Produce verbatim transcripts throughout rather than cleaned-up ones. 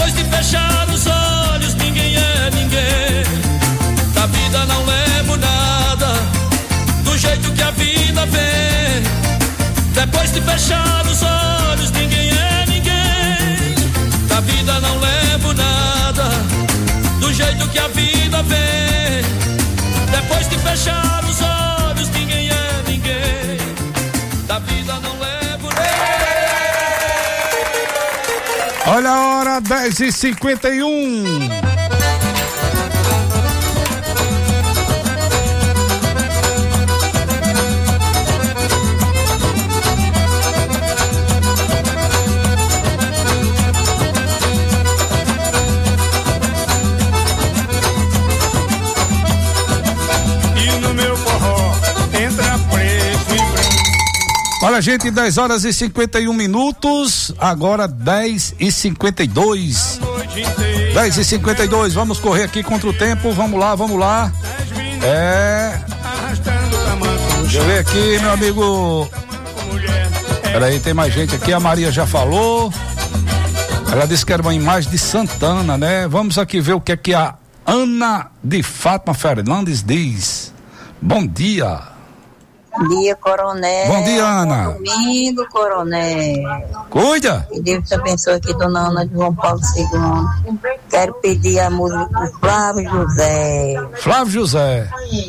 Depois de fechar os olhos, ninguém é ninguém. Da vida não levo nada, do jeito que a vida vem. Depois de fechar os olhos, ninguém é ninguém. Da vida não levo nada, do jeito que a vida vem. Depois de fechar os olhos, ninguém é ninguém. Da vida não levo nada. Olha a hora, dez e cinquenta e um. Olha, gente, dez horas e cinquenta e um minutos, agora dez e cinquenta e dois. dez e cinquenta e dois, vamos correr aqui contra o tempo, vamos lá, vamos lá. É. Deixa eu ver aqui, meu amigo. Peraí, tem mais gente aqui, a Maria já falou. Ela disse que era uma imagem de Santana, né? Vamos aqui ver o que é que a Ana de Fátima Fernandes diz. Bom dia. Bom dia, coronel. Bom dia, Ana. Bom domingo, coronel. Cuida. Que Deus te abençoe aqui, dona Ana de João Paulo segundo. Quero pedir a música do Flávio José. Flávio José.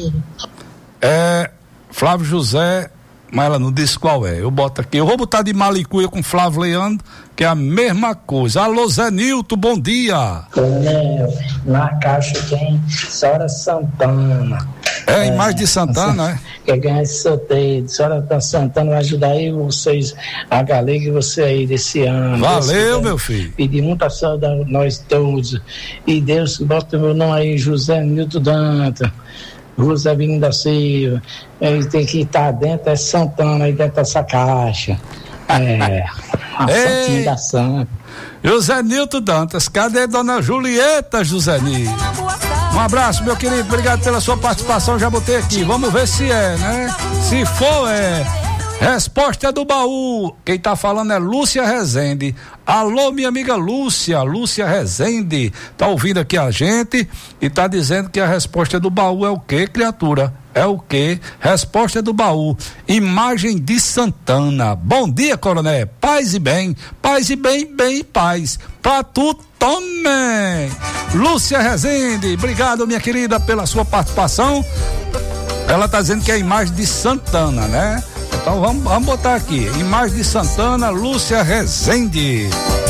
É, Flávio José, mas ela não disse qual é. Eu boto aqui. Eu vou botar de Malicuia com Flávio Leandro, que é a mesma coisa. Alô, Zé Nilton, bom dia. Coronel, na caixa tem Sora Santana. É, a imagem de Santana, né? Quer ganhar esse sorteio. Sora da Santana vai ajudar aí vocês, a galera que você aí desse ano. Valeu, meu filho. Pedir muita saúde a nós todos. E Deus bota meu nome aí, José Nilton Danta, José Vinho da Silva. Ele tem que estar dentro, é Santana aí dentro dessa caixa. É, a Santinha da Santa. José Nilton Dantas, cadê dona Julieta, José Nilton? Um abraço, meu querido, obrigado pela sua participação, já botei aqui, vamos ver se é, né? Se for, é. Resposta do baú, quem tá falando é Lúcia Rezende. Alô, minha amiga Lúcia, Lúcia Rezende, tá ouvindo aqui a gente e tá dizendo que a resposta do baú é o quê, criatura? É o quê? Resposta do baú, imagem de Santana. Bom dia, coronel, paz e bem, paz e bem, bem e paz, pra tu também. Lúcia Rezende, obrigado, minha querida, pela sua participação. Ela tá dizendo que é a imagem de Santana, né? Então vamos, vamos botar aqui, imagem de Santana, Lúcia Rezende.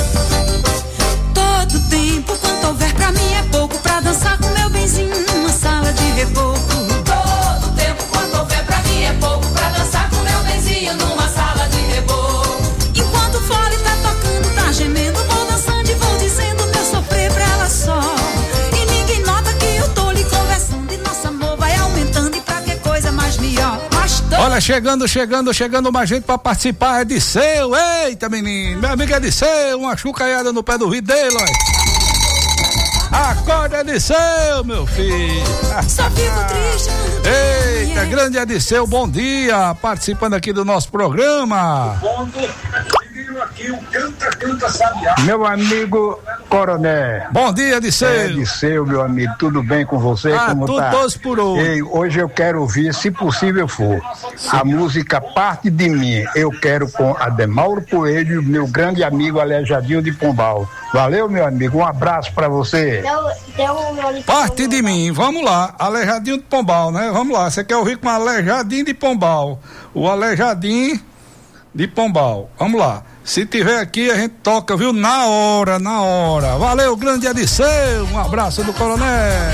Todo tempo, quanto houver pra mim é pouco, pra dançar com meu benzinho numa sala de reboco. Todo tempo, quanto houver pra mim é pouco, pra dançar com meu benzinho numa sala de reboco. Enquanto o fole tá tocando, tá gemendo, vou dançando e vou dizendo meu sofrer pra ela só. E ninguém nota que eu tô lhe conversando e nosso amor vai aumentando e pra que coisa mais melhor. Olha, chegando, chegando, chegando mais gente pra participar, é Disseu, eita menino, meu amigo é Disseu, uma chucaiada no pé do vidro dele, ó. Acorda, Ediceu, meu filho. Só fico triste. Eita, grande Ediceu, bom dia, participando aqui do nosso programa. Aqui o Canta Canta Sabiá. Meu amigo Coronel. Bom dia, Ediceu. É, Ediceu, meu amigo, tudo bem com você? Ah, como tudo tá? doce por hoje. Ei, hoje eu quero ouvir, se possível for, sim, a música Parte de Mim. Eu quero com Ademauro Coelho e meu grande amigo Aleijadinho de Pombal. Valeu, meu amigo, um abraço pra você. Parte de Mim, vamos lá, Aleijadinho de Pombal, né? Vamos lá, você quer ouvir com Aleijadinho de Pombal, o Aleijadinho de Pombal, vamos lá. Se tiver aqui, a gente toca, viu? Na hora, na hora. Valeu, grande Ediceu. Um abraço do coronel.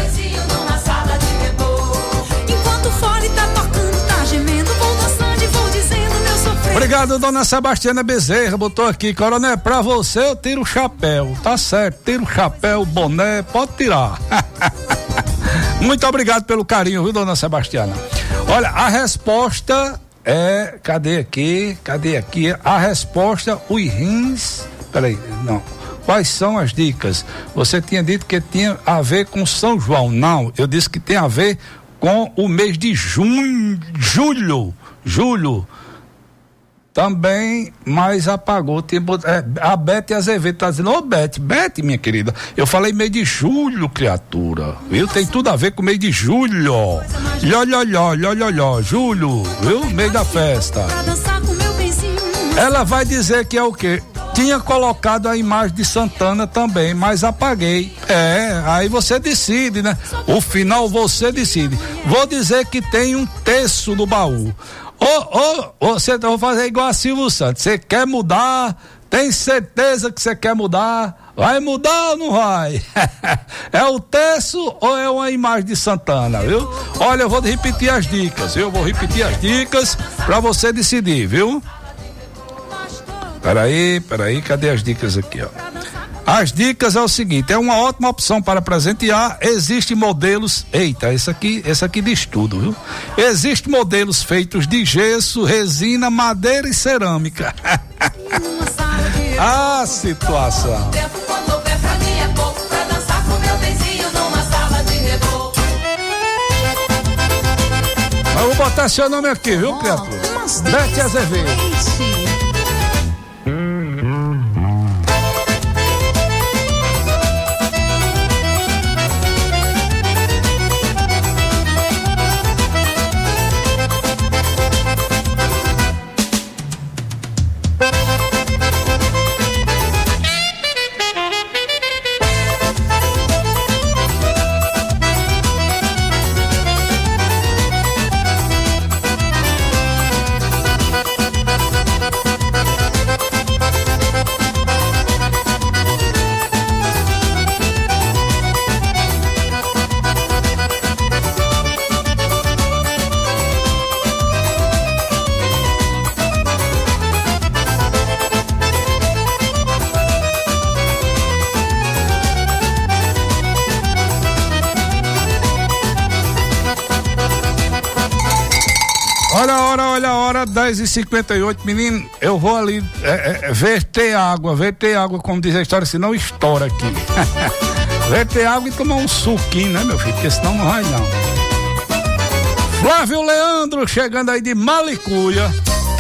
Enquanto o fole tá tocando, tá gemendo, vou dançando e vou dizendo meu sofrer. Obrigado, dona Sebastiana Bezerra. Botou aqui, coronel, pra você eu tiro o chapéu. Tá certo, tiro o chapéu, o boné, pode tirar. Muito obrigado pelo carinho, viu, dona Sebastiana? Olha, a resposta... É, cadê aqui? Cadê aqui? A resposta, os rins. Peraí, não. Quais são as dicas? Você tinha dito que tinha a ver com São João. Não, eu disse que tem a ver com o mês de junho, julho. Julho. também, mas apagou. Tipo, é, a Bete Azevedo tá dizendo, ô Bete, Bete, minha querida, eu falei mês de julho, criatura, viu? Tem tudo a ver com mês de julho. Ló, ló, ló, ló, ló, ló, julho, viu? Mês da festa. Ela vai dizer que é o quê? Tinha colocado a imagem de Santana também, mas apaguei. É, aí você decide, né? O final você decide. Vou dizer que tem um terço do baú. Ô, ô, você vai fazer igual a Silvio Santos. Você quer mudar? Tem certeza que você quer mudar? Vai mudar ou não vai? É o terço ou é uma imagem de Santana, viu? Olha, eu vou repetir as dicas, eu vou repetir as dicas pra você decidir, viu? Peraí, peraí, cadê as dicas aqui, ó? As dicas é o seguinte, é uma ótima opção para presentear, existe modelos, eita, esse aqui, esse aqui diz tudo, viu? Existe modelos feitos de gesso, resina, madeira e cerâmica. A situação. Eu vou botar seu nome aqui, viu, criatura? Bete Azevedo. Olha a hora, olha a hora, dez e cinquenta e oito, menino, eu vou ali é, é, verter água, verter água, como diz a história, senão estoura aqui. Verter água e tomar um suquinho, né, meu filho, porque senão não vai não. Flávio Leandro, chegando aí de Malicuia.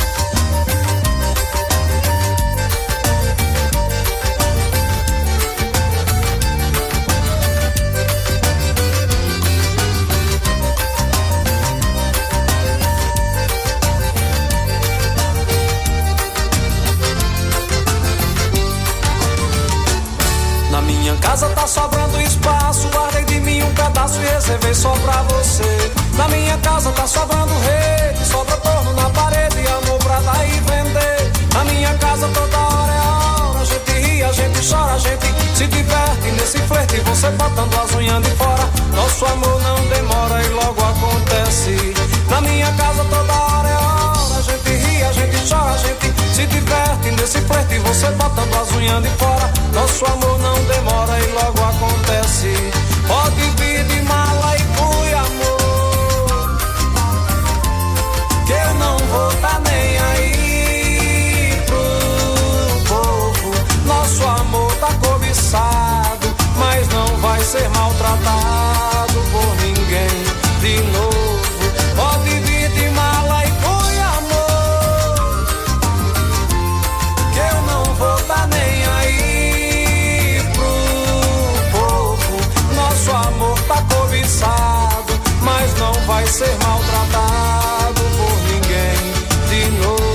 Casa tá sobrando espaço, guardei de mim um pedaço e reservei só pra você. Na minha casa tá sobrando rede, sobra torno na parede, amor pra dar e vender. Na minha casa toda hora é hora, a gente ri, a gente chora, a gente se diverte nesse flerte, você botando as unhas de fora. Nosso amor não demora e logo acontece. Na minha casa toda hora é hora, a gente ri, a gente chora, a gente se diverte nesse flerte, você botando as unhas de fora. Nosso amor não demora e logo acontece. Pode vir de mala e fui, amor, que eu não vou tá nem aí pro povo. Nosso amor tá cobiçado, mas não vai ser maltratado por ninguém de novo. Pode vir de mala e fui, amor, que eu não vou tá nem aí pro povo. Nosso amor tá cobiçado, mas não vai ser maltratado por ninguém de novo.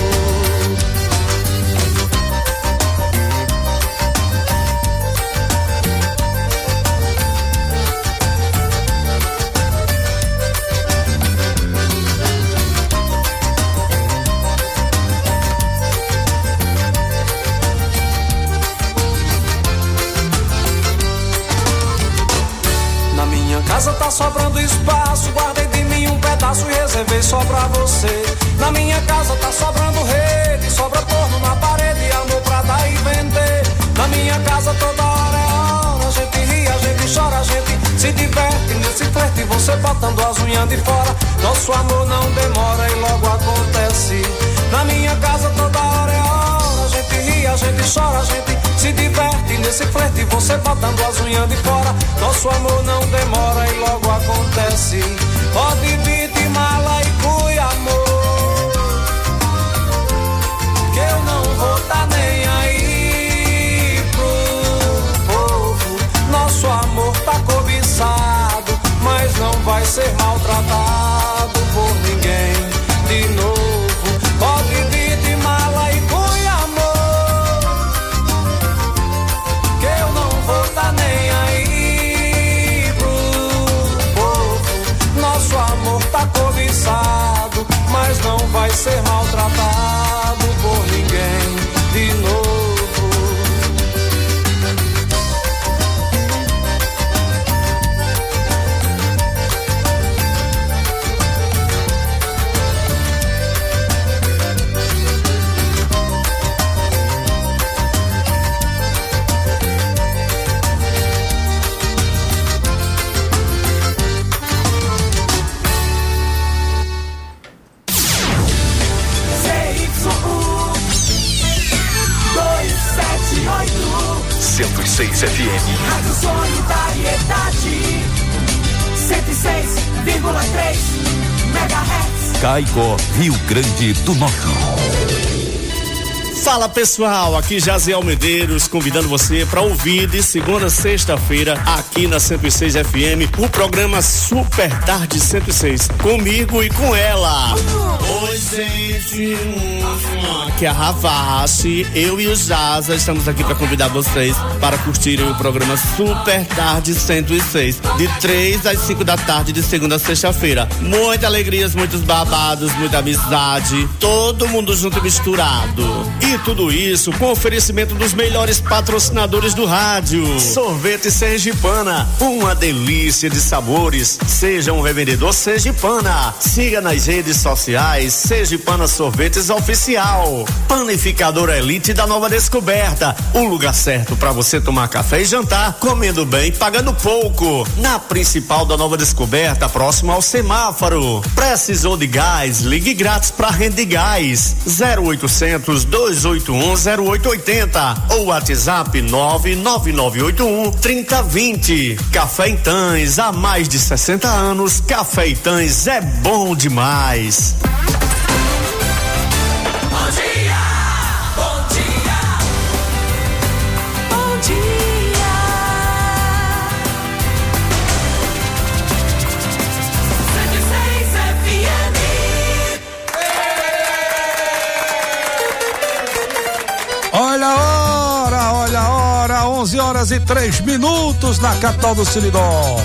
Casa tá sobrando espaço, guardei de mim um pedaço e reservei só pra você. Na minha casa tá sobrando rede, sobra torno na parede, amor pra dar e vender. Na minha casa toda hora é hora, a gente ri, a gente chora, a gente se diverte nesse flerte, você botando as unhas de fora. Nosso amor não demora e logo acontece. Na minha casa toda hora é hora, a gente ri, a gente chora, a gente se diverte nesse flerte, você botando as unhas de fora. Nosso amor não demora e logo acontece. Pode vir de mala e fui, amor, seis F M. Rádio Solidariedade, cento e seis vírgula três megahertz. Caicó, Rio Grande do Norte. Fala pessoal, aqui Jaziel Medeiros convidando você para ouvir de segunda a sexta-feira aqui na cento e seis F M o programa Super Tarde cento e seis, comigo e com ela. Oi gente, aqui é a Ravache, eu e o Jaza estamos aqui para convidar vocês para curtirem o programa Super Tarde cento e seis, de três às cinco da tarde de segunda a sexta-feira. Muitas alegrias, muitos babados, muita amizade, todo mundo junto e misturado. E tudo isso com oferecimento dos melhores patrocinadores do rádio. Sorvete Sergipana, uma delícia de sabores. Seja um revendedor Sergipana. Siga nas redes sociais Sergipana Sorvetes Oficial. Panificador Elite da Nova Descoberta, o lugar certo para você tomar café e jantar, comendo bem, pagando pouco. Na principal da Nova Descoberta, próximo ao semáforo. Precisou de gás? Ligue grátis para Rende Gás. zero oitocentos, dois oito um, zero oito oito zero ou WhatsApp nove nove nove oito um, três zero dois zero. Café Itãs, há mais de sessenta anos, Café Itãs é bom demais. Bom dia, bom dia, bom dia. cento e seis F M. Olha a hora, olha a hora, onze horas e três minutos na capital do Seridó.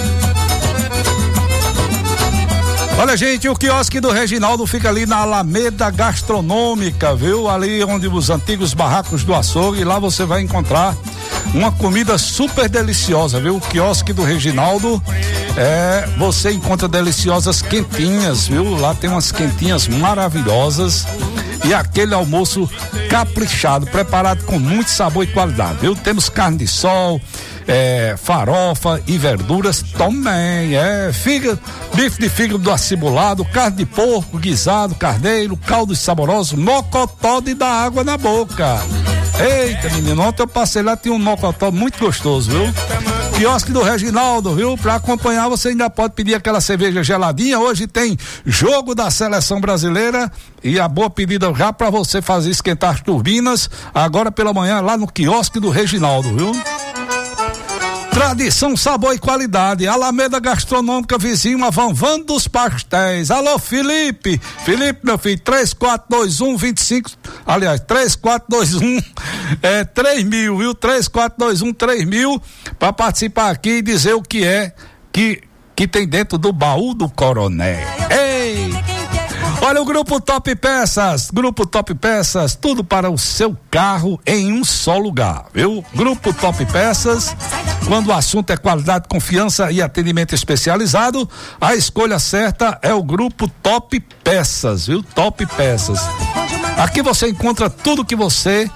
Olha, gente, o quiosque do Reginaldo fica ali na Alameda Gastronômica, viu? Ali onde os antigos barracos do açougue, lá você vai encontrar uma comida super deliciosa, viu? O quiosque do Reginaldo, é, você encontra deliciosas quentinhas, viu? Lá tem umas quentinhas maravilhosas e aquele almoço caprichado, preparado com muito sabor e qualidade, viu? Temos carne de sol, é, farofa e verduras também, é, fígado, bife de fígado do acibulado, carne de porco, guisado, carneiro, caldos saborosos, mocotó de dar água na boca. Eita, menino, ontem eu passei lá, tinha um mocotó muito gostoso, viu? Quiosque do Reginaldo, viu? Pra acompanhar você ainda pode pedir aquela cerveja geladinha. Hoje tem jogo da seleção brasileira e a boa pedida já pra você fazer esquentar as turbinas agora pela manhã lá no quiosque do Reginaldo, viu? Tradição, sabor e qualidade. Alameda Gastronômica, vizinho a Vanvan dos Pastéis. Alô, Felipe. Felipe, meu filho, três quatro dois um, vinte e cinco, aliás, três quatro dois um, é, três mil, viu? três quatro dois um, três mil, para participar aqui e dizer o que é que, que tem dentro do baú do Coronel. Ei! Olha o Grupo Top Peças, Grupo Top Peças, tudo para o seu carro em um só lugar, viu? Grupo Top Peças, quando o assunto é qualidade, confiança e atendimento especializado, a escolha certa é o Grupo Top Peças, viu? Top Peças. Aqui você encontra tudo que você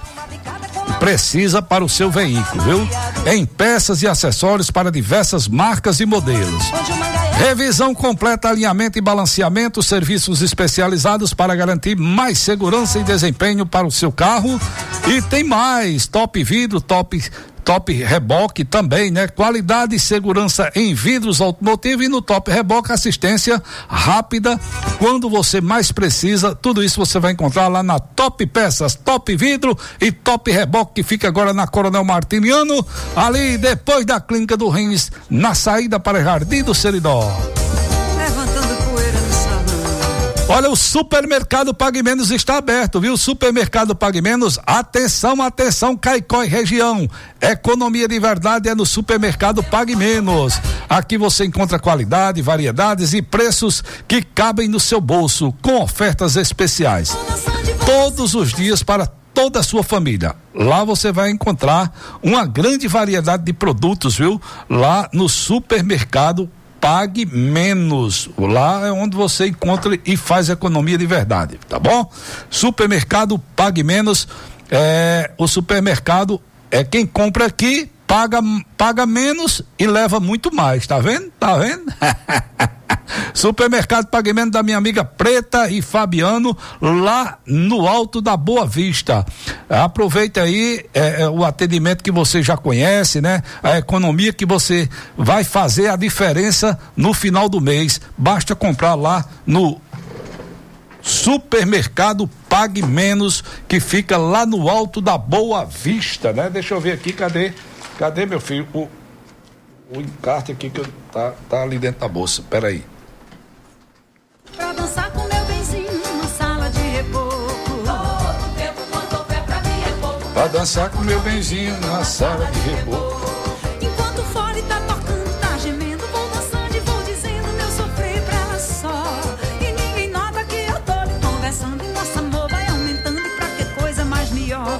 precisa para o seu veículo, viu? Em peças e acessórios para diversas marcas e modelos. Revisão completa, alinhamento e balanceamento, serviços especializados para garantir mais segurança e desempenho para o seu carro. E tem mais, top vidro, top Top Reboque também, né? Qualidade e segurança em vidros automotivos, e no Top Reboque assistência rápida quando você mais precisa. Tudo isso você vai encontrar lá na Top Peças, Top Vidro e Top Reboque, que fica agora na Coronel Martiniano, ali depois da Clínica do Rins, na saída para Jardim do Seridó. Levantando poeira no salão. Olha, o Supermercado Pague Menos está aberto, viu? Supermercado Pague Menos, atenção, atenção, Caicó e região. Economia de verdade é no Supermercado Pague Menos. Aqui você encontra qualidade, variedades e preços que cabem no seu bolso, com ofertas especiais. Todos os dias para toda a sua família. Lá você vai encontrar uma grande variedade de produtos, viu? Lá no Supermercado Pague Menos. Lá é onde você encontra e faz economia de verdade, tá bom? Supermercado Pague Menos, é, o supermercado é quem compra aqui, paga, paga menos e leva muito mais, tá vendo? Tá vendo? Supermercado Pague Menos da minha amiga Preta e Fabiano, lá no Alto da Boa Vista. Aproveita aí é, o atendimento que você já conhece, né? A economia que você vai fazer a diferença no final do mês. Basta comprar lá no Supermercado Pague Menos, que fica lá no Alto da Boa Vista, né? Deixa eu ver aqui, cadê? Cadê, meu filho? O, o encarte aqui que eu, tá, tá ali dentro da bolsa, peraí. Pra dançar com meu benzinho numa sala de reboco. Todo tempo quanto houver pra mim é pouco. Pra dançar com meu benzinho na sala de reboco. Enquanto o fole tá tocando, tá gemendo, vou dançando e vou dizendo meu sofrer pra ela só. E ninguém nota que eu tô lhe conversando e nosso amor vai aumentando e pra que coisa mais melhor.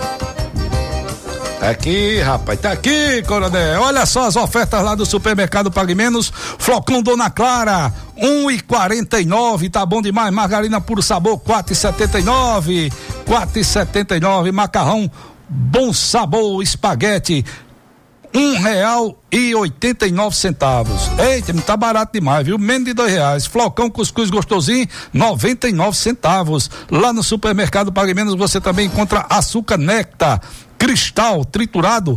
Tá aqui, rapaz, tá aqui, coronel. Olha só as ofertas lá do Supermercado Pague Menos. Flocão Dona Clara, um e quarenta e nove, tá bom demais. Margarina Puro Sabor, quatro e setenta e nove, quatro e setenta e nove. Macarrão Bom Sabor Espaguete, um real e oitenta e nove centavos. Eita, tá barato demais, viu? Menos de dois reais. Flocão Cuscuz Gostosinho, noventa e nove centavos. Lá no Supermercado Pague Menos você também encontra açúcar Nectar Cristal triturado,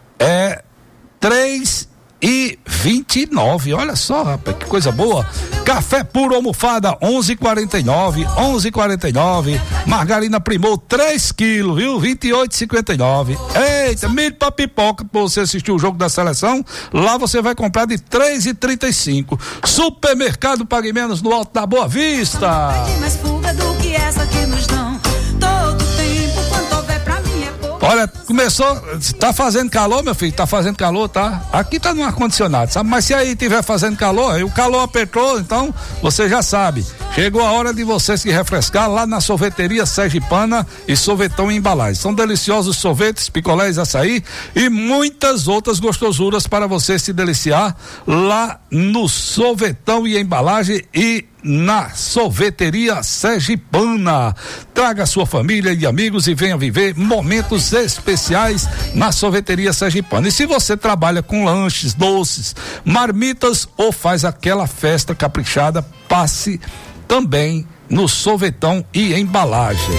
é três e vinte e nove. Olha só, rapaz, que coisa boa. Café Puro Almofada, onze e quarenta e nove, onze e quarenta e nove. Margarina Primor, três quilos, viu? vinte e oito e cinquenta e nove. Eita, milho pra pipoca pra você assistir o jogo da seleção. Lá você vai comprar de três e trinta e cinco. Supermercado Pague Menos no Alto da Boa Vista. Mais fuga do que essa que nos dão. Todo tempo quanto houver pra mim é pouco. Olha, começou, tá fazendo calor, meu filho, tá fazendo calor, tá? Aqui tá no ar-condicionado, sabe? Mas se aí tiver fazendo calor, aí o calor apertou, então você já sabe. Chegou a hora de você se refrescar lá na Sorveteria Sergipana e Sorvetão em Embalagem. São deliciosos sorvetes, picolés, açaí e muitas outras gostosuras para você se deliciar lá no Sorvetão e Embalagem e na Sorveteria Sergipana. Traga sua família e amigos e venha viver momentos especiais na Sorveteria Sergipana. E se você trabalha com lanches, doces, marmitas ou faz aquela festa caprichada, passe também no Sorvetão e Embalagem.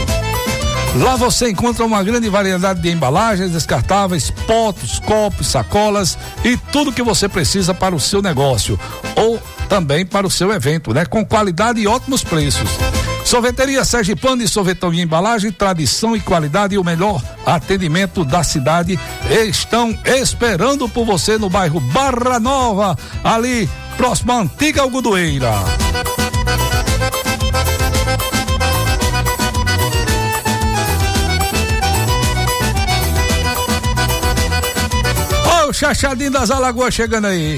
Lá você encontra uma grande variedade de embalagens descartáveis, potes, copos, sacolas e tudo que você precisa para o seu negócio ou também para o seu evento, né? Com qualidade e ótimos preços. Sorveteria Sergipana e Sorvetão e Embalagem, tradição e qualidade e o melhor atendimento da cidade estão esperando por você no bairro Barra Nova, ali próximo à antiga Algodoeira. Ó, o Chachadinho das Alagoas chegando aí.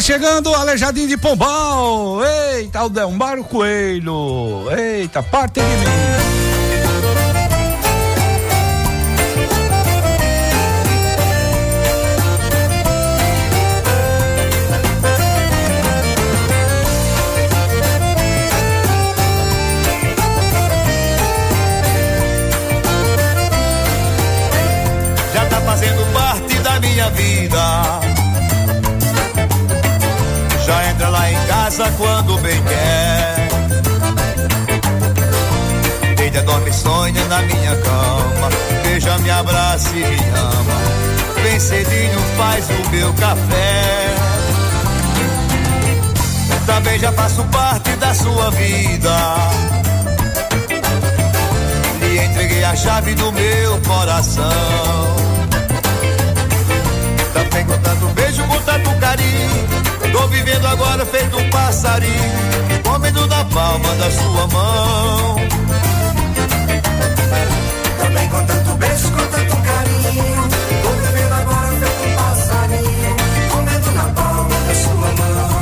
Tá chegando o Aleijadinho de Pombal. Eita, o Delmário Coelho. Eita, parte de mim. Já tá fazendo parte da minha vida. Já entra lá em casa quando bem quer. Deita, dorme, sonha na minha cama. Beija, me abraça e me ama. Bem cedinho faz o meu café. Também já faço parte da sua vida. Lhe entreguei a chave do meu coração. Também com tanto beijo, com tanto carinho. Tô vivendo agora feito um passarinho, comendo na palma da sua mão. Também com tanto beijo, com tanto carinho. Tô vivendo agora feito um passarinho, comendo na palma da sua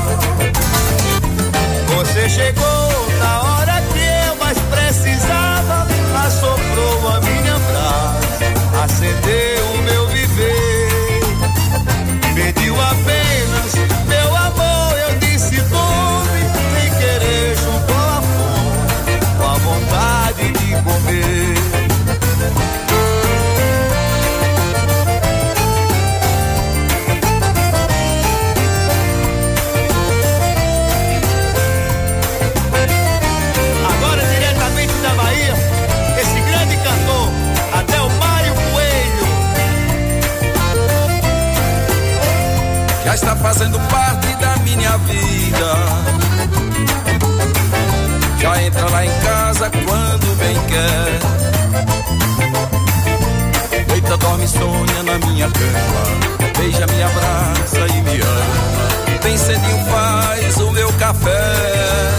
mão. Você chegou na hora que eu mais precisava, assoprou a minha brasa, acendeu o meu viver. Pediu apenas meu amor, eu disse tudo, sem querer juntou a fome, com a vontade de comer. Agora diretamente da Bahia, esse grande cantor, Adelmário Coelho. Já está fazendo parte da minha vida. Já entra lá em casa quando bem quer. Deita, dorme, sonha na minha cama. Beija, me abraça e me ama. Bem cedinho faz o meu café.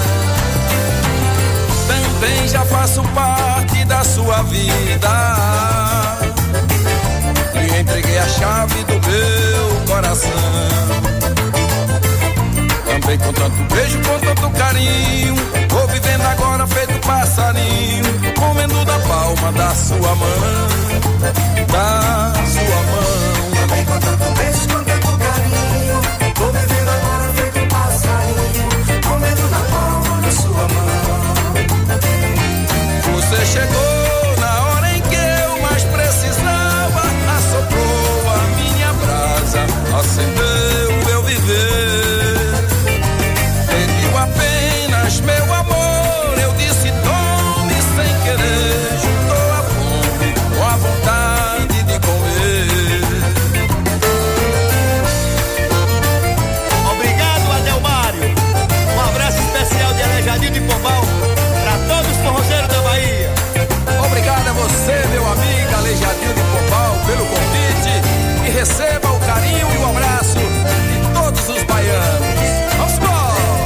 Também já faço parte da sua vida. E entreguei a chave do meu coração. Também com tanto beijo, com tanto carinho. Tô vivendo agora feito passarinho, comendo da palma da sua mão. Da sua mão. Também com tanto beijo, com tanto carinho. Tô vivendo agora feito passarinho, comendo na palma da sua mão. Você chegou na hora em que eu mais precisava, assoprou a minha brasa, acendeu o meu viver. Pediu apenas meu amor, eu disse tome sem querer. Juntou a fome com a vontade de comer. Obrigado, Adelmário. Um abraço especial de Aleijadinho de Pombal pra todos os forrozeiros da Bahia. Obrigado a você, meu amigo Aleijadinho de Pombal, pelo convite, e receba o carinho e o abraço de todos os baianos. Vamos embora!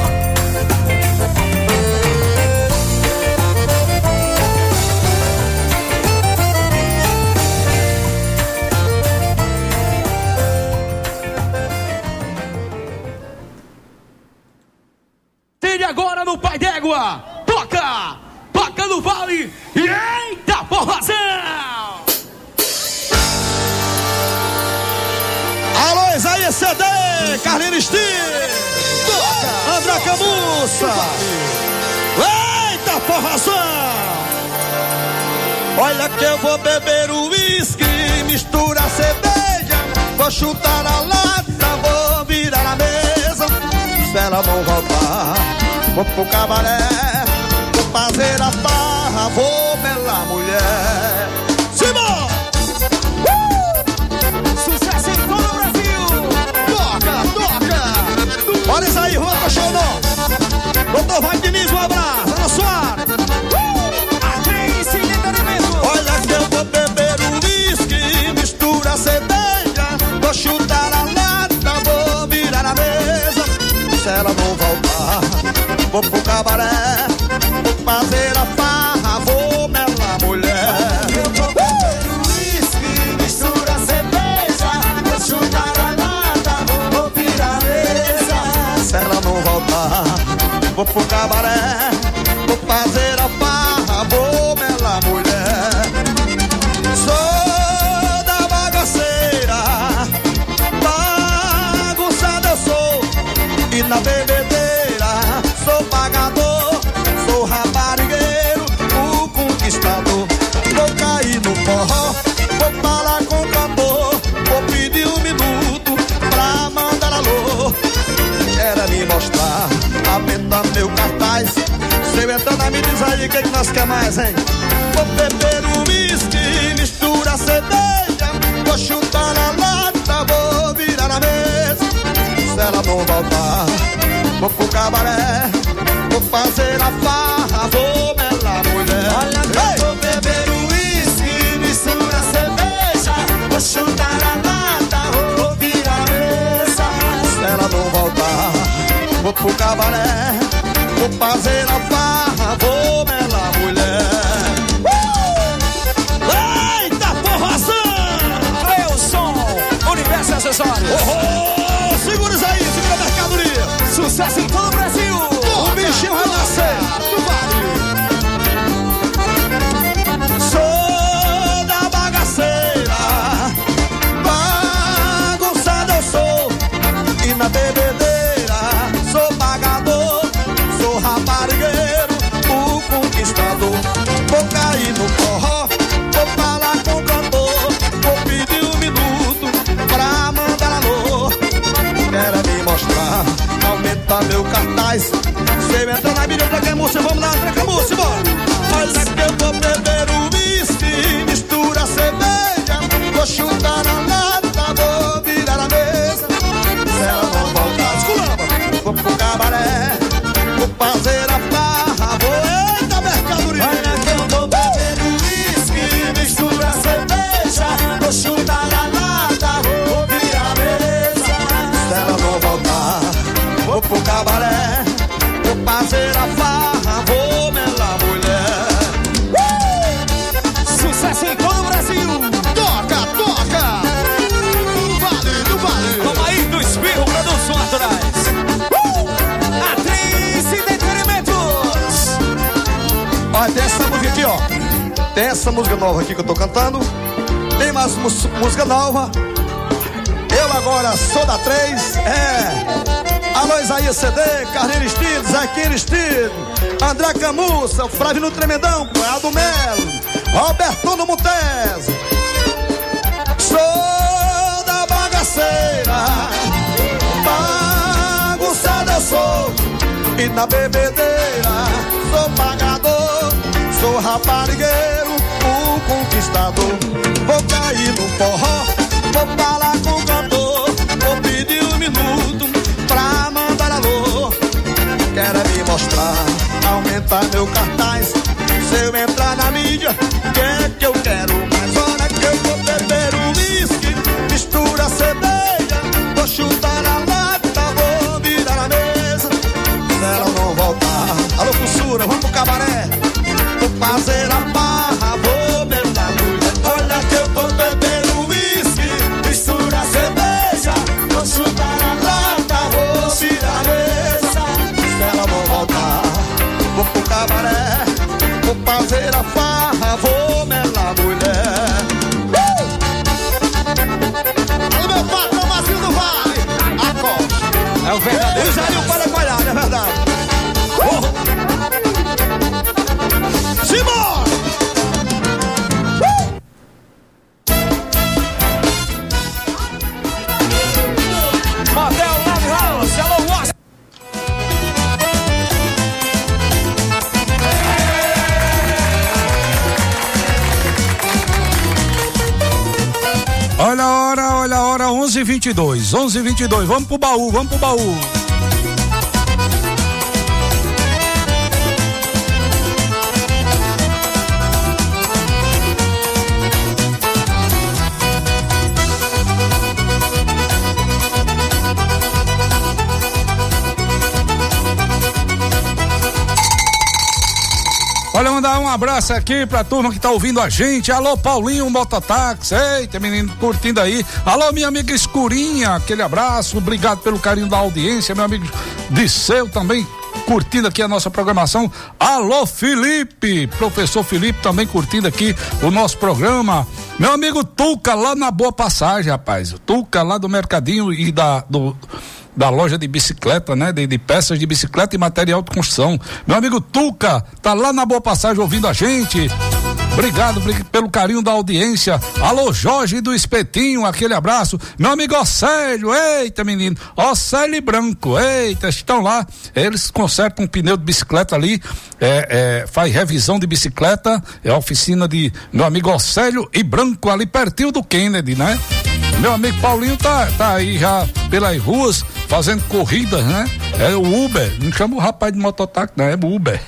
Tem agora no Pai d'Égua, toca, toca no Vale, e eita porrazão! Alô, Isaías C D, Carlinhos Steve, André Camussa, eita porrazão! Olha que eu vou beber o uísque, mistura a cerveja, vou chutar a lata, vou virar a mesa, se ela não voltar, vou pro cabaré, vou fazer a farra, vou belar mulher. Simão! Uh! Sucesso em todo o Brasil! Toca, toca! Olha isso aí, Juan Cochonó! Doutor Valdiniz, um abraço, Ana Soares! Olha que eu vou beber o uísque, mistura a cerveja, vou chutar a lata, vou virar a mesa, se ela não voltar, vou pro cabaré, vou fazer a farra, vou melar mulher. Eu vou beber o uísque, mistura a cerveja, vou chutar a lata, vou virar a mesa, pro cabaré, vou fazer a farra, vou bela mulher. Sou da bagaceira, bagunçada eu sou, e na bebedeira sou pagador, sou raparigueiro, o conquistador. Vou cair no forró, vou falar com o cantor, vou pedir um minuto pra mandar alô. Era me mostrar, aumentar meu cartaz. Se eu entrar na me diz aí, o que, que nós quer mais, hein? Vou beber um whisky, mistura cerveja, vou chutar na lata, vou virar na mesa. Se ela não voltar, vou pro cabaré, vou fazer a farra, vou bela mulher. Olha que hey! Eu vou beber um whisky, mistura cerveja, vou chutar na lata, vou virar a mesa. Se ela não voltar, vou pro cabaré, vou fazer a farra, vou bela mulher. Uh! Eita porrazão! Cleusson, Universo Acessórios. Oh, oh, segura isso aí, segura a mercadoria. Sucesso em todo o Brasil. O bichinho vai nascer. Sou da bagaceira, bagunçada eu sou, e na bebedeira sou pagador, sou raparigueiro, o conquistador. Vou cair no forró, vou falar com o cantor, vou pedir um minuto pra mandar alô. Quero me mostrar, aumentar meu cartaz. Se eu entrar na mídia, Tracamúcia, vamos lá, Tracamúcia, bora. Olha que eu vou beber um whisky, mistura cerveja, vou chutar na lata, vou virar a mesa. Se ela não voltar, desculpa, vou pro cabaré, vou fazer a farra, vou eita mercadoria. Olha que eu vou beber um whisky, mistura cerveja, vou chutar na lata, vou virar a mesa. Se ela não voltar, vou pro cabaré, vou fazer a farra, vou bela mulher. Uh! Sucesso em todo o Brasil. Toca, toca. Vale, do vale. Vamos aí do Espirro Produções Naturais. Uh! Atriz e Entretenimentos. Olha, tem essa música aqui, ó. Tem essa música nova aqui que eu tô cantando. Tem mais música nova. Eu agora sou da três. É. Alô, Isaías C D, Carneiro Estido, Zequinho Estido, André Camussa, Flavino Tremendão, Cunhado Melo, Roberto no Montes. Sou da bagaceira, bagunçada eu sou, e na bebedeira sou pagador, sou raparigueiro, o conquistador. Vou cair no forró, vou falar com o cantor, vou pedir um minuto pra mandar alô. Quero me mostrar, aumentar meu cartaz. Se eu entrar na mídia, que é que eu quero mais? Hora que eu vou beber um whisky, mistura cerveja, vou chutar na lata, vou virar a mesa. Se ela não voltar, alô Fussura, vamos pro cabaré, vou fazer a barra, vou bela mulher. Olha que eu vou beber um whisky, mistura cerveja, vou chutar na lata, vou virar a mesa. Se ela não voltar, vou pro cabaré, vou fazer a farra, vou bela mulher. Uh! Alô meu patrão, Mazinho do Vale, acorda. É o verdadeiro. O Jair para falhar, é verdade. Uh! Simbora! Uh! Model Love House, alô Wasp. Olha a hora, olha a hora, onze e vinte e dois, onze e vinte e dois, vamos pro baú, vamos pro baú. Olha, mandar um abraço aqui pra turma que tá ouvindo a gente. Alô, Paulinho Mototáxi. Eita, menino, curtindo aí. Alô, minha amiga Escurinha, aquele abraço. Obrigado pelo carinho da audiência. Meu amigo Disseu também curtindo aqui a nossa programação. Alô, Felipe, professor Felipe também curtindo aqui o nosso programa. Meu amigo Tuca lá na Boa Passagem, rapaz. O Tuca lá do Mercadinho e da do da loja de bicicleta, né? De, de peças de bicicleta e material de construção. Meu amigo Tuca tá lá na Boa Passagem ouvindo a gente. Obrigado pelo carinho da audiência. Alô, Jorge do Espetinho, aquele abraço. Meu amigo Océlio, eita menino, Océlio e Branco, eita, estão lá. Eles consertam um pneu de bicicleta ali, é, é, faz revisão de bicicleta, é a oficina de meu amigo Océlio e Branco, ali pertinho do Kennedy, né? Meu amigo Paulinho tá, tá aí já pelas ruas, fazendo corridas, né? É o Uber, não chama o rapaz de mototáxi, não, é o Uber.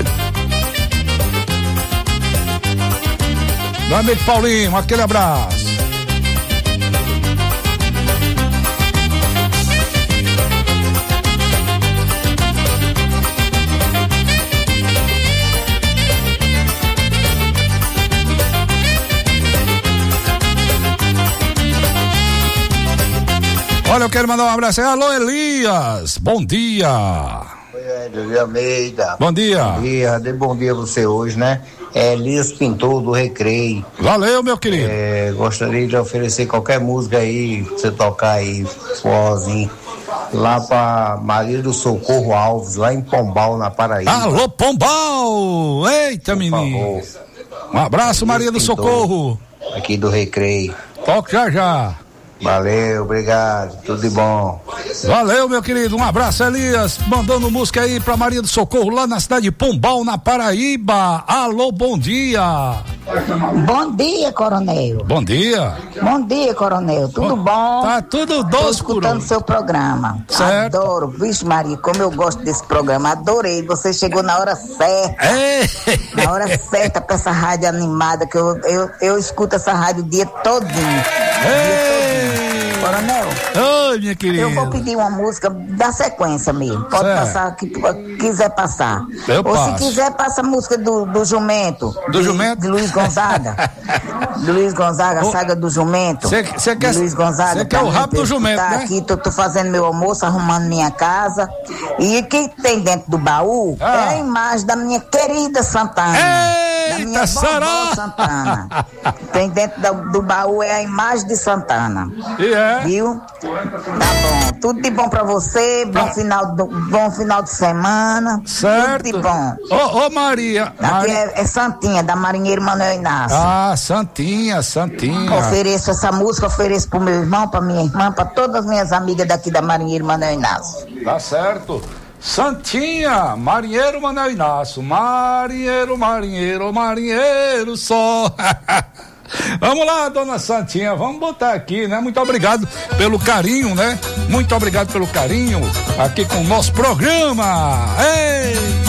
Meu amigo Paulinho, aquele abraço. Olha, eu quero mandar um abraço aí. Alô, Elias, bom dia. Oi, Hélio Almeida. Bom dia. Bom dia, dei bom dia a você hoje, né? É Elias Pintor do Recreio. Valeu, meu querido. É, gostaria de oferecer qualquer música aí, pra você tocar aí, forrozinho, lá pra Maria do Socorro Alves, lá em Pombal, na Paraíba. Alô, Pombal! Eita, menino. Um abraço, Elias Maria do Pintor, Socorro. Aqui do Recreio. Toque já já. Valeu, obrigado, tudo de bom. Valeu, meu querido, um abraço, Elias, mandando música aí pra Maria do Socorro, lá na cidade de Pombal, na Paraíba. Alô, bom dia. Bom dia, coronel. Bom dia. Bom dia, coronel, tudo bom? bom? Tá tudo doce. Tô escutando seu programa. Certo. Adoro, vixe Maria, como eu gosto desse programa, adorei, você chegou na hora certa. É. Na hora certa pra essa rádio animada, que eu, eu, eu escuto essa rádio o dia todinho. É. Coronel, oi, minha querida. Eu vou pedir uma música da sequência mesmo. Pode certo. Passar que quiser passar. Eu Ou passo. se quiser, passa a música do, do Jumento. Do de, Jumento? De Luiz Gonzaga. Do Luiz Gonzaga, a saga do Jumento. Você quer, Luiz Gonzaga. Você quer o rabo do Jumento, tá, né? Aqui, tô, tô fazendo meu almoço, arrumando minha casa. E o que tem dentro do baú ah. é a imagem da minha querida Santana. Eita, da minha vovó Santana. Tem dentro do, do baú é a imagem de Santana. Yeah. Viu? Tá bom. Tudo de bom pra você. Bom, tá. final, do, bom final de semana. Certo. Tudo de bom. Ô, ô Maria. Aqui Maria. É, é Santinha, da Marinheiro Manuel Inácio. Ah, Santinha, Santinha. Ofereço essa música, ofereço pro meu irmão, pra minha irmã, pra todas as minhas amigas daqui da Marinheiro Manuel Inácio. Tá certo. Santinha, Marinheiro Manuel Inácio. Marinheiro, marinheiro, marinheiro só. Vamos lá, dona Santinha, vamos botar aqui, né? Muito obrigado pelo carinho, né? Muito obrigado pelo carinho aqui com o nosso programa. Ei!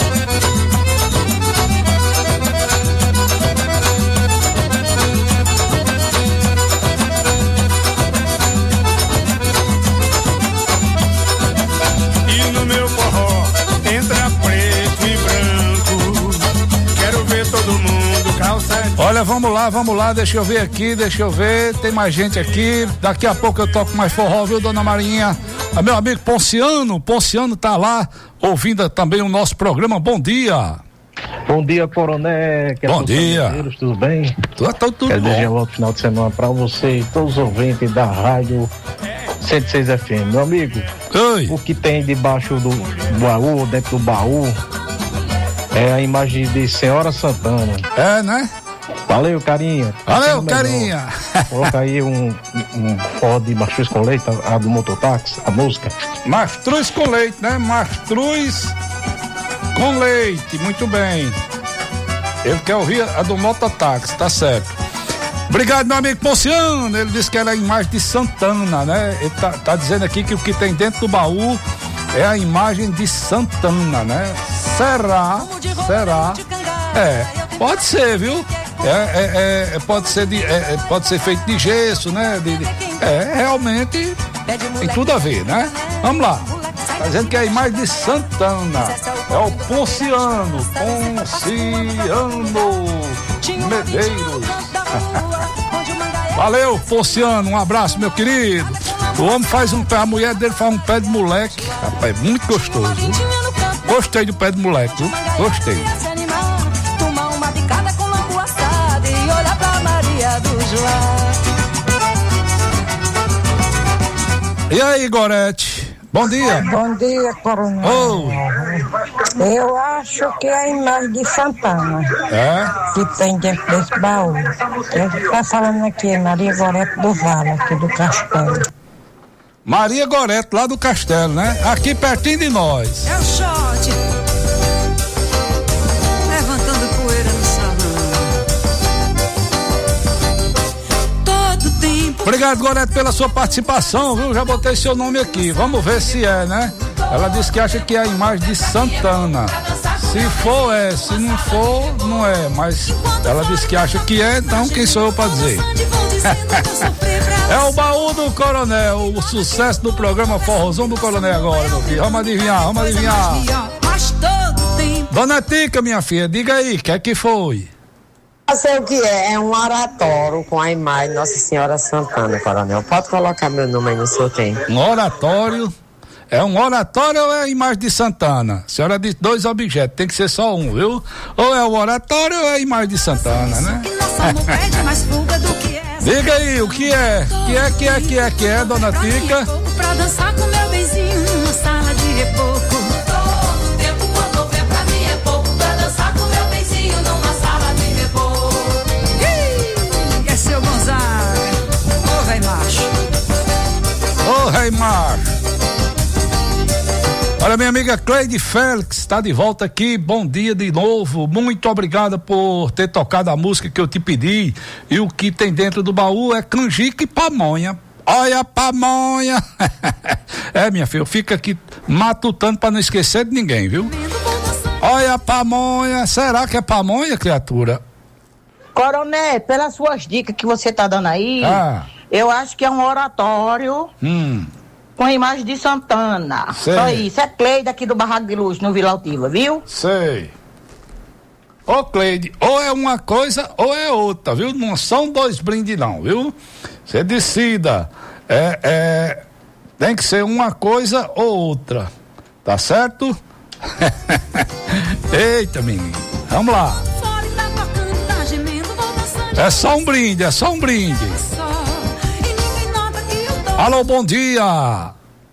E no meu forró entra preto e branco, quero ver todo mundo calça. Olha, vamos lá, vamos lá, deixa eu ver aqui, deixa eu ver, tem mais gente aqui, daqui a pouco eu toco mais forró, viu, dona Marinha? A meu amigo Ponciano, Ponciano tá lá, ouvindo também o nosso programa, bom dia. Bom dia, coronel. Bom dia. Tudo bem? Tudo, tudo, tudo Quero bom. desejar um ótimo final de semana pra você e todos os ouvintes da rádio cento e seis F M. Meu amigo, Oi. O que tem debaixo do baú, dentro do baú, é a imagem de Senhora Santana. É, né? Valeu, carinha. Valeu, carinha. Coloca aí um, um forró de mastruz com leite, a, a do mototáxi, a música. Mastruz com leite, né? Mastruz com leite, muito bem. Ele quer ouvir a do mototáxi, tá certo. Obrigado, meu amigo Ponciano. Ele disse que era a imagem de Santana, né? Ele tá, tá dizendo aqui que o que tem dentro do baú é a imagem de Santana, né? Será? Será? É, pode ser, viu? É, é, é, pode ser de, é, pode ser feito de gesso, né? De, de, é, realmente tem tudo a ver, né? Vamos lá. Tá dizendo que é a imagem de Santana. É o Ponciano. Ponciano Medeiros. Valeu, Ponciano. Um abraço, meu querido. O homem faz um pé, a mulher dele faz um pé de moleque. Rapaz, muito gostoso. Gostei do pé de moleque, viu? Gostei. Se animar, tomar uma picada com lambu assado e olhar pra Maria do Joá. E aí, Gorete? Bom dia. Bom dia, coronel. Oh. Eu acho que é a imagem de Santana. É? Que tem dentro desse baú. Eu tá falando aqui, é Maria Gorete do Vale, aqui do Castelo. Maria Gorete, lá do Castelo, né? Aqui pertinho de nós. É o shot. Levantando poeira no salão. Todo tempo. Obrigado, Gorete, pela sua participação, viu? Já botei seu nome aqui. Vamos ver se é, né? Ela disse que acha que é a imagem de Santana. Se for, é. Se não for, não é. Mas ela disse que acha que é, então quem sou eu pra dizer? É o baú do Coronel, o sucesso do programa Forrozão do Coronel agora, meu filho. Vamos adivinhar, vamos adivinhar. Dona Tica, minha filha, diga aí, o que é que foi? Eu sei o que é, é um oratório com a imagem de Nossa Senhora Santana, Coronel. Pode colocar meu nome aí no seu tempo. Um oratório? É um oratório ou é a imagem de Santana? A senhora disse dois objetos, tem que ser só um, viu? Ou é o oratório ou é a imagem de Santana, né? Diga aí, o que é? Que é, que é, que é, que é, Dona Tica? Pra dançar com meu benzinho numa sala de reboco. Todo tempo quando houver pra mim é pouco. Pra dançar com meu benzinho numa sala de reboco. Ih, é seu Gonzaga. Ô, véi macho. Ô, rei macho. Olha, minha amiga Cleide Félix está de volta aqui, bom dia de novo, muito obrigada por ter tocado a música que eu te pedi, e o que tem dentro do baú é canjica e pamonha. Olha a pamonha. É, minha filha, eu fico aqui matutando para não esquecer de ninguém, viu? Olha a pamonha, será que é pamonha, criatura? Coronel, pelas suas dicas que você tá dando aí, ah. eu acho que é um oratório hum. com a imagem de Santana. Sei. Só isso, é Cleide aqui do Barraco de Luz, no Vila Altiva, viu? Sei. Ô Cleide, ou é uma coisa ou é outra, viu? Não são dois brindes não, viu? Você decida, é, é, tem que ser uma coisa ou outra, tá certo? Eita, menino, vamos lá. É só um brinde, é só um brinde. Alô, bom dia.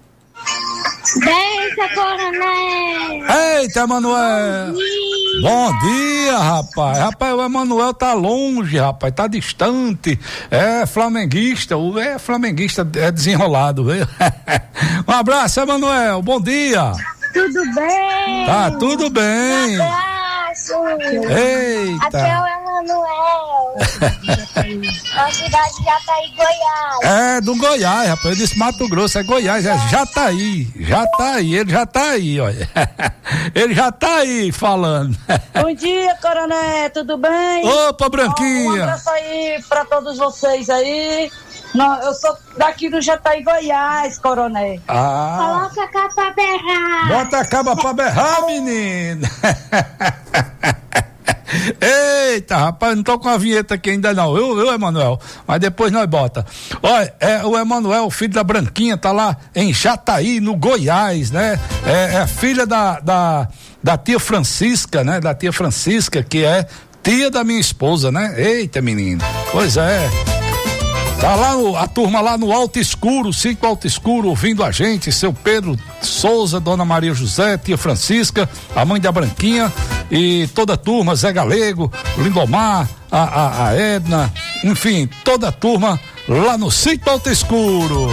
Bença, Coronel. Eita, Emanuel. Bom dia. Bom dia, rapaz. Rapaz, o Emanuel tá longe, rapaz, tá distante. É flamenguista, o é flamenguista, é desenrolado, viu? Um abraço, Emanuel. Bom dia. Tudo bem? Tá tudo bem. Um abraço. Eita. Aqui é o Emanuel. A cidade de Jataí, Goiás. É, do Goiás, rapaz. Eu disse Mato Grosso, é Goiás, é Jataí. Jataí, ele já tá aí, olha. Ele já tá aí falando. Bom dia, Coronel, tudo bem? Opa, Branquinha. Um abraço aí pra todos vocês aí. Não, eu sou daqui do Jataí, Goiás, Coronel. Ah. Coloca a capa pra berrar. Bota a capa pra berrar, menino. Eita, rapaz, não tô com a vinheta aqui ainda não, viu, viu, Emanuel? Mas depois nós bota. Olha, é, o Emanuel, filho da Branquinha, tá lá em Jataí, no Goiás, né? É, é filha da, da, da tia Francisca, né? Da tia Francisca, que é tia da minha esposa, né? Eita, menino. Pois é. Tá lá o, a turma lá no Alto Escuro, Sítio Alto Escuro, ouvindo a gente, seu Pedro Souza, Dona Maria José, tia Francisca, a mãe da Branquinha e toda a turma, Zé Galego, Lindomar, a, a, a Edna, enfim, toda a turma lá no Sítio Alto Escuro.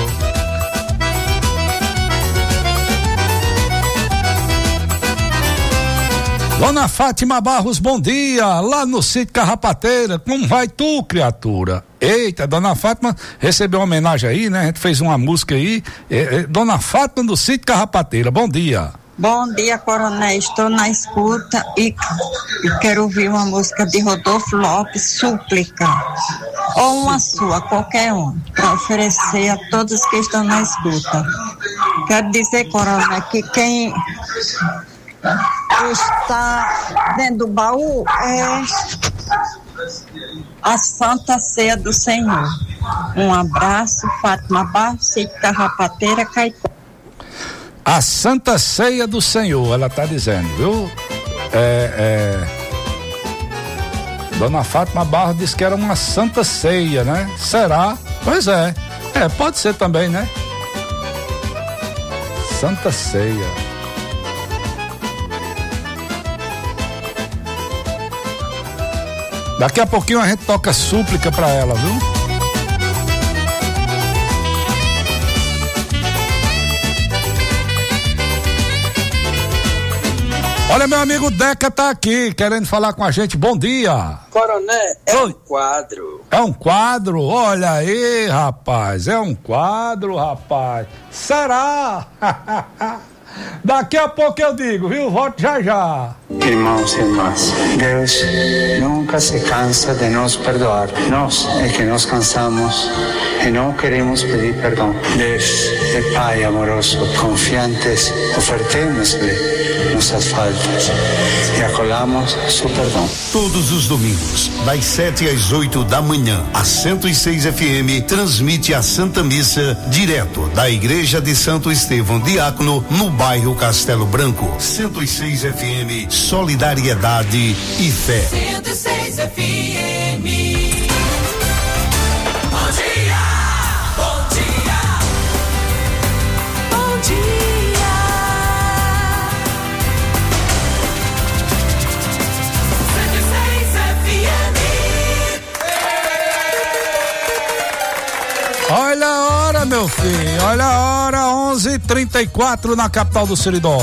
Dona Fátima Barros, bom dia, lá no Sítio Carrapateira, como vai tu, criatura? Eita, Dona Fátima recebeu uma homenagem aí, né? A gente fez uma música aí, é, é, Dona Fátima do Sítio Carrapateira, bom dia. Bom dia, Coronel, estou na escuta e, e quero ouvir uma música de Rodolfo Lopes, Súplica, ou uma sua, qualquer um, para oferecer a todos que estão na escuta. Quero dizer, Coronel, que quem está dentro do baú é a Santa Ceia do Senhor. Um abraço, Fátima Barros, Sítio Carrapateira, Caicó. A Santa Ceia do Senhor, ela tá dizendo, viu? É, é... Dona Fátima Barros disse que era uma Santa Ceia, né? Será? Pois é. É, pode ser também, né? Santa Ceia. Daqui a pouquinho a gente toca súplica pra ela, viu? Olha, meu amigo Deca tá aqui, querendo falar com a gente. Bom dia. Coronel, é Oi. um quadro. É um quadro? Olha aí, rapaz, é um quadro, rapaz. Será? Daqui a pouco eu digo, viu? Volto já já. Irmãos e irmãs, Deus nunca se cansa de nos perdoar. Nós é que nos cansamos e não queremos pedir perdão. Deus é Pai amoroso, confiantes, ofertemos-lhe nossas faltas e acolhamos seu perdão. Todos os domingos, das sete às oito da manhã, a cento e seis F M transmite a Santa Missa direto da Igreja de Santo Estevão Diácono, no bairro Castelo Branco. cento e seis F M, solidariedade e fé. cento e seis F M. Bom dia, bom dia, bom dia. cento e seis F M. Olha a hora, meu filho, olha a hora, onze e trinta e quatro na capital do Seridó.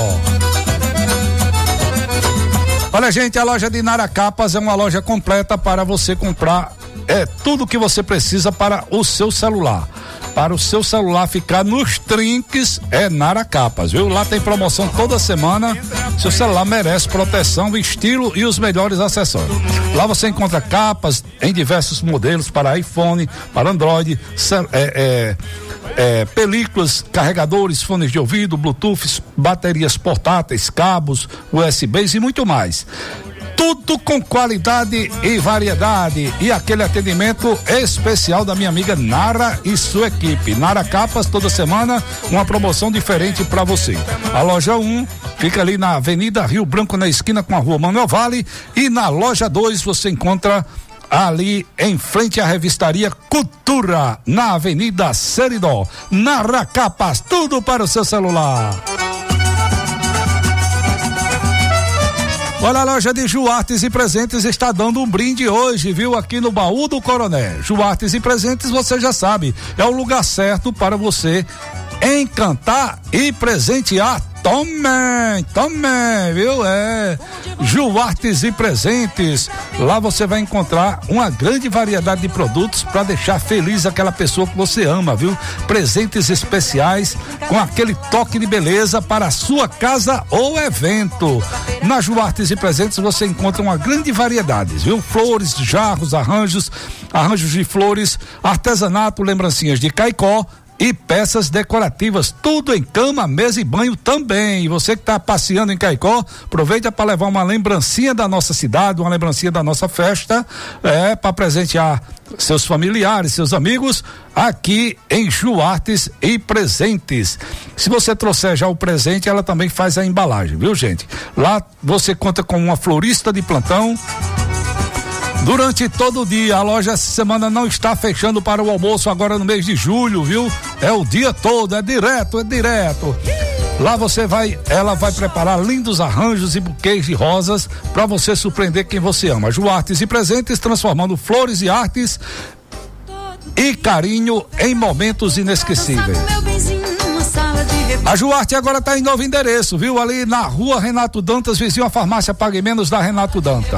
Olha, gente, a loja de Nara Capas é uma loja completa para você comprar é tudo que você precisa para o seu celular. Para o seu celular ficar nos trinques, é Nara Capas, viu? Lá tem promoção toda semana. Seu celular merece proteção, estilo e os melhores acessórios. Lá você encontra capas em diversos modelos para iPhone, para Android, é, é, é, películas, carregadores, fones de ouvido, Bluetooth, baterias portáteis, cabos, U S Bs e muito mais. Tudo com qualidade e variedade e aquele atendimento especial da minha amiga Nara e sua equipe. Nara Capas, toda semana uma promoção diferente para você. A loja um fica ali na Avenida Rio Branco, na esquina com a Rua Manuel Vale, e na loja dois você encontra ali em frente à revistaria Cultura, na Avenida Seridó. Nara Capas, tudo para o seu celular. Olha, a loja de Juartes e Presentes está dando um brinde hoje, viu? Aqui no Baú do Coronel. Juartes e Presentes, você já sabe, é o lugar certo para você encantar e presentear. Tome, tome, viu? É, Juartes e Presentes. Lá você vai encontrar uma grande variedade de produtos para deixar feliz aquela pessoa que você ama, viu? Presentes especiais com aquele toque de beleza para a sua casa ou evento. Na Juartes e Presentes você encontra uma grande variedade, viu? Flores, jarros, arranjos, arranjos de flores, artesanato, lembrancinhas de Caicó e peças decorativas, tudo em cama, mesa e banho também. E você que está passeando em Caicó, aproveita para levar uma lembrancinha da nossa cidade, uma lembrancinha da nossa festa, é, para presentear seus familiares, seus amigos, aqui em Juartes e Presentes. Se você trouxer já o presente, ela também faz a embalagem, viu, gente? Lá você conta com uma florista de plantão durante todo o dia. A loja essa semana não está fechando para o almoço agora no mês de julho, viu? É o dia todo, é direto, é direto. Lá você vai, ela vai preparar lindos arranjos e buquês de rosas para você surpreender quem você ama. Juartes e Presentes, transformando flores e artes e carinho em momentos inesquecíveis. A Juarte agora está em novo endereço, viu? Ali na Rua Renato Dantas, vizinho à farmácia Pague Menos da Renato Dantas.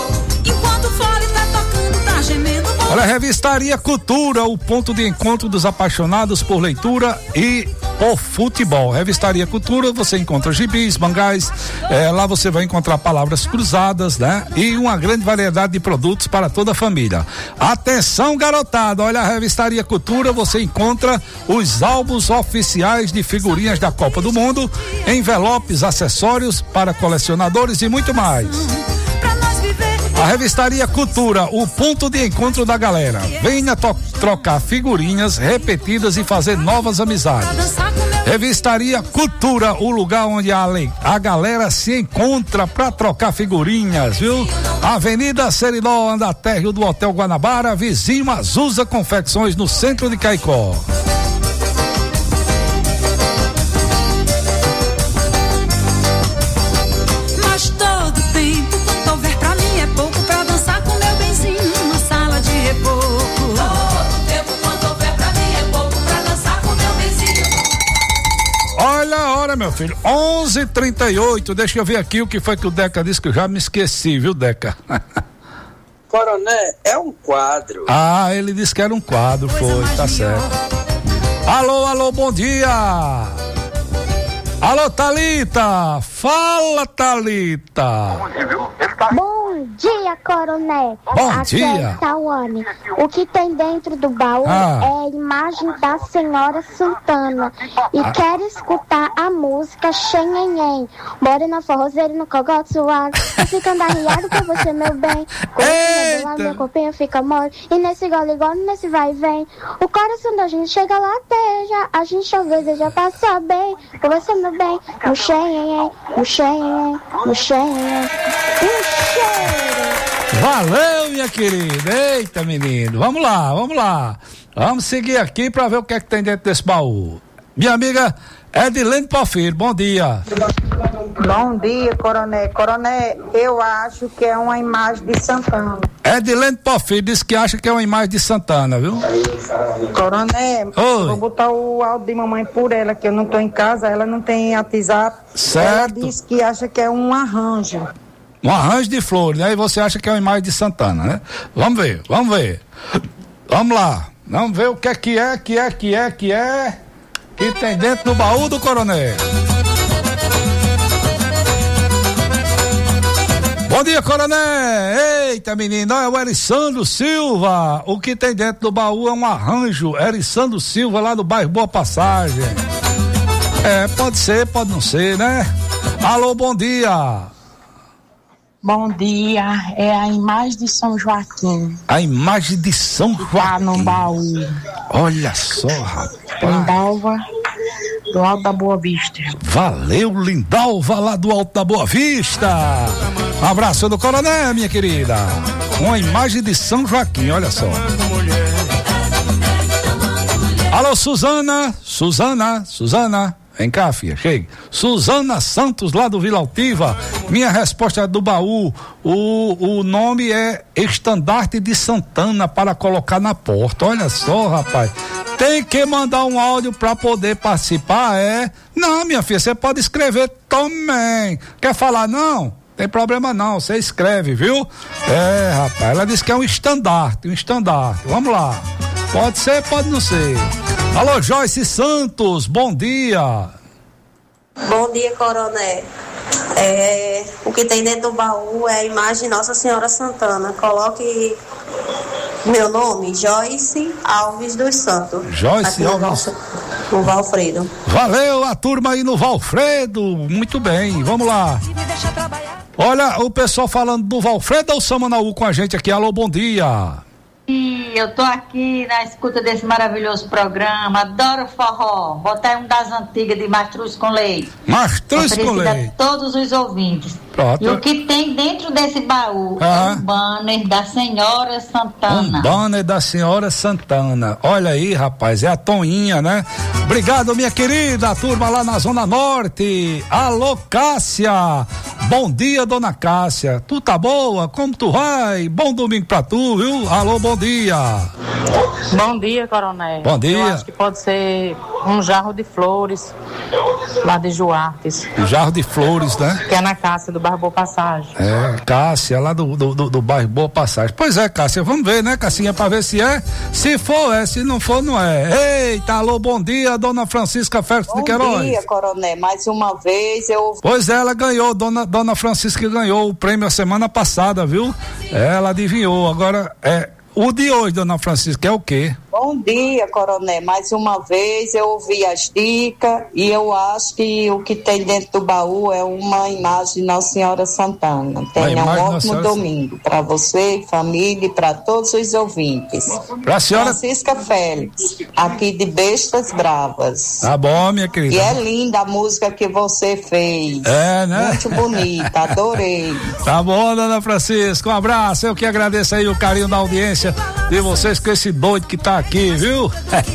Olha, a Revistaria Cultura, o ponto de encontro dos apaixonados por leitura e por futebol. Revistaria Cultura, você encontra gibis, mangás, é, lá você vai encontrar palavras cruzadas, né? E uma grande variedade de produtos para toda a família. Atenção, garotada, olha, a Revistaria Cultura, você encontra os álbuns oficiais de figurinhas da Copa do Mundo, envelopes, acessórios para colecionadores e muito mais. A Revistaria Cultura, o ponto de encontro da galera. Venha trocar figurinhas repetidas e fazer novas amizades. Revistaria Cultura, o lugar onde a, a galera se encontra pra trocar figurinhas, viu? Avenida Seridó, anda térreo do Hotel Guanabara, vizinho Azusa Confecções, no centro de Caicó. Mas todo tempo, quanto houver pra mim é pouco pra dançar com meu benzinho numa sala de reboco. Todo tempo, quanto houver pra mim é pouco pra dançar com meu benzinho. Olha a hora, meu filho, onze e trinta e oito, deixa eu ver aqui o que foi que o Deca disse, que eu já me esqueci, viu, Deca? Coronel, é um quadro. Ah, ele disse que era um quadro, foi, tá certo. Alô, alô, bom dia. Alô, Thalita, fala, Thalita. Bom dia, Coronel. Bom Aqui dia. é Tawane. O que tem dentro do baú Ah. é a imagem da senhora Santana. E Ah. quero escutar a música Xenhenhen. Bora na forrozeira, no cogote suave. E ficando arriado pra você, meu bem. Quando lá, meu corpinho fica mole. E nesse gole gole, nesse vai e vem. O coração da gente chega lá, teja. A gente só deseja passar bem. Com você, meu bem. No Xenhenhen, no Xenhenhen, no Xenhenhen. Um cheiro. Valeu, minha querida. Eita, menino. Vamos lá, vamos lá. Vamos seguir aqui pra ver o que é que tem dentro desse baú. Minha amiga Edilene Porfírio, bom dia. Bom dia, Coronel. Coronel, eu acho que é uma imagem de Santana. Edilene Porfírio disse que acha que é uma imagem de Santana, viu? Coronel, Oi. vou botar o áudio de mamãe por ela, que eu não tô em casa, ela não tem WhatsApp. Certo. Ela disse que acha que é um arranjo. Um arranjo de flores, né? E você acha que é uma imagem de Santana, né? Vamos ver, vamos ver. Vamos lá. Vamos ver o que é que é, que é, que é, que é. Que tem dentro do baú do Coronel. Bom dia, Coronel. Eita, menino, é o Erissandro Silva. O que tem dentro do baú é um arranjo. Erissandro Silva, lá do bairro Boa Passagem. É, pode ser, pode não ser, né? Alô, bom dia. Bom dia, é a imagem de São Joaquim. A imagem de São Joaquim. Tá no baú. Olha só, rapaz. Lindalva, do Alto da Boa Vista. Valeu, Lindalva, lá do Alto da Boa Vista. Um abraço do Coronel, minha querida. Uma imagem de São Joaquim, olha só. Alô, Suzana, Suzana, Suzana. Vem cá, filha, chegue. Suzana Santos, lá do Vila Altiva. Minha resposta é do baú. O, o nome é Estandarte de Santana para colocar na porta. Olha só, rapaz. Tem que mandar um áudio para poder participar, é? Não, minha filha, você pode escrever também. Quer falar não? Tem problema não, você escreve, viu? É, rapaz, ela disse que é um estandarte, um estandarte. Vamos lá. Pode ser, pode não ser. Alô, Joyce Santos, bom dia. Bom dia, Coronel. É, o que tem dentro do baú é a imagem de Nossa Senhora Santana. Coloque meu nome, Joyce Alves dos Santos. Joyce Alves. No Valfredo. Valeu, a turma aí no Valfredo. Muito bem, vamos lá. Olha, o pessoal falando do Valfredo ou Samanaú com a gente aqui. Alô, bom dia. E eu tô aqui na escuta desse maravilhoso programa, adoro forró, botar um das antigas de Mastruz com Leite. Mastruz com Leite. A todos os ouvintes. Pronto. E o que tem dentro desse baú ah. é um banner da Senhora Santana. Um banner da Senhora Santana. Olha aí, rapaz, é a Toninha, né? Obrigado, minha querida, a turma lá na Zona Norte. Alô, Cássia. Bom dia, dona Cássia. Tu tá boa? Como tu vai? Bom domingo pra tu, viu? Alô, bom dia. Bom dia, Coronel. Bom dia. Eu acho que pode ser um jarro de flores lá de Juartes. O jarro de flores, né? Que é na Cássia do bairro Boa Passagem. É, Cássia, lá do, do, do, do bairro Boa Passagem. Pois é, Cássia, vamos ver, né, Cassinha, pra ver se é. Se for, é. Se não for, não é. Eita, alô, bom dia, dona Francisca Félix de Queiroz. Bom dia, Coronel. Mais uma vez eu... Pois é, ela ganhou, dona, dona Francisca ganhou o prêmio a semana passada, viu? Ela adivinhou. Agora, é... O de hoje, dona Francisca, é o quê? Bom dia, Coronel. Mais uma vez eu ouvi as dicas e eu acho que o que tem dentro do baú é uma imagem de Nossa Senhora Santana. Tenha um ótimo domingo para você, família e para todos os ouvintes. Pra senhora... Francisca Félix, aqui de Bestas Bravas. Tá bom, minha querida. E é linda a música que você fez. É, né? Muito bonita, adorei. Tá bom, dona Francisca, um abraço. Eu que agradeço aí o carinho da audiência de vocês com esse doido que tá aqui, viu?